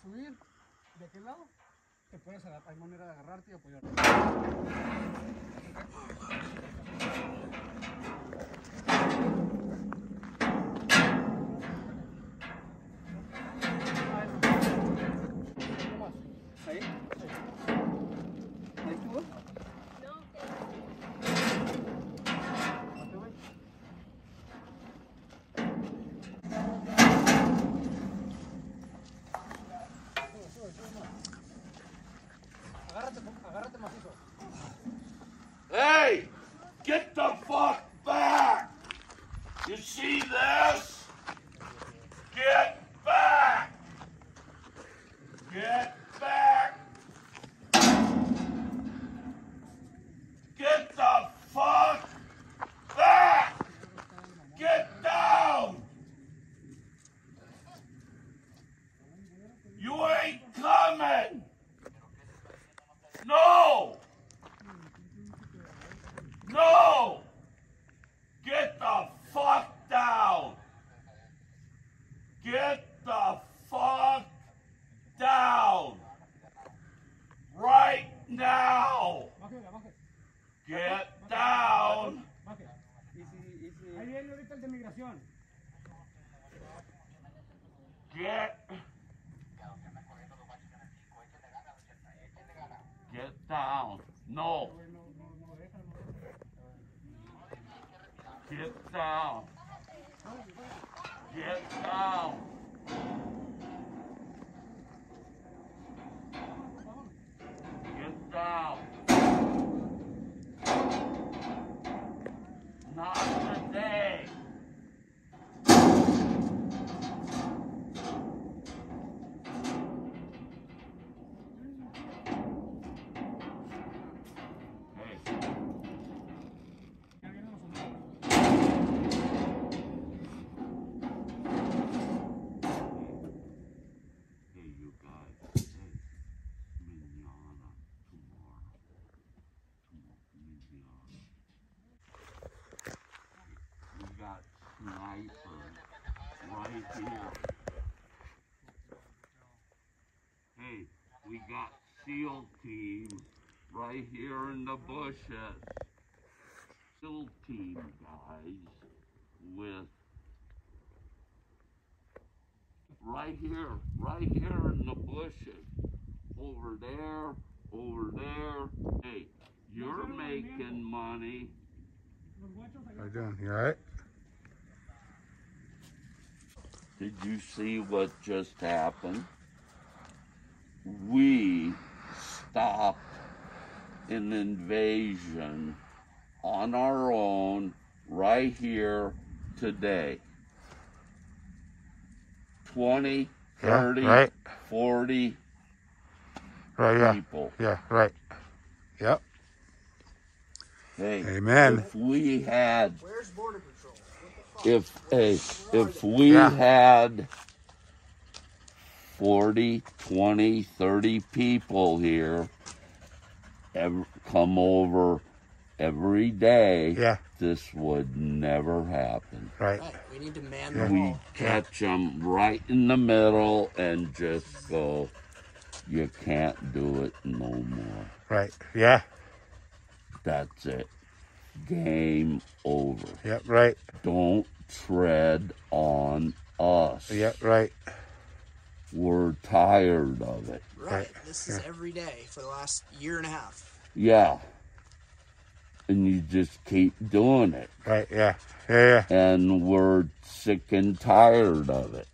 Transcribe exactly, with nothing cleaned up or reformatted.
subir de aquel lado, te puedes agarrar, hay manera de agarrarte y apoyarte. ¿Ahí? ¿Ahí estuvo? No, Agárrate, agárrate macizo. Hey, get the fuck back! You see this? Get back! Get back! Get the fuck back! Get down! You ain't coming! No! No! Get the fuck down! Get the fuck down! Right now! Get down! Ahí viene ahorita el de migración. Get... Get down. No. Get down. Get down. Get down. Not today. Snipers right here. Hey, we got SEAL team right here in the bushes. SEAL team guys with right here, right here in the bushes. Over there, over there. Hey, you're making money. How you doing? You alright? Did you see what just happened? We stopped an invasion on our own right here today. twenty, thirty, yeah, right. forty right, yeah. people. Yeah, right. Yep. Hey, Amen. If we had... Where's border control? If hey, if we Yeah. had forty, twenty, thirty people here ever come over every day, Yeah. this would never happen. Right. Right, we need to man Yeah. the We wall. catch them right in the middle and just go, you can't do it no more. Right. Yeah. That's it. Game over. Yep. Right. Don't tread on us. Yep. Right. We're tired of it. Right, Right, this is yeah. every day for the last year and a half. Yeah. And you just keep doing it. Right. Yeah. Yeah. Yeah. And we're sick and tired of it.